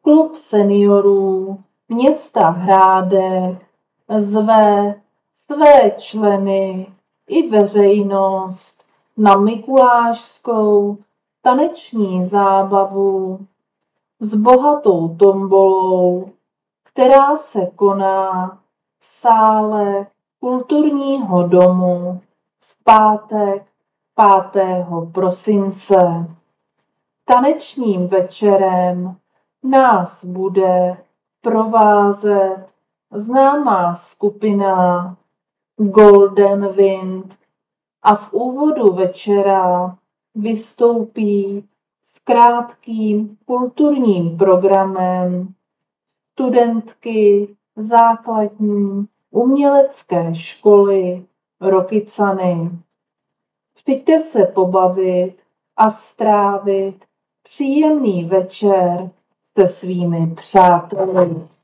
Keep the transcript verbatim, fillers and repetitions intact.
Klub seniorů města Hrádek zve své členy i veřejnost na mikulášskou taneční zábavu s bohatou tombolou, která se koná v sále kulturního domu v pátek pátého prosince. Tanečním večerem nás bude provázet známá skupina Golden Wind a v úvodu večera vystoupí s krátkým kulturním programem studentky základní umělecké školy Rokycany. Přijďte se pobavit a strávit příjemný večer se svými přáteli.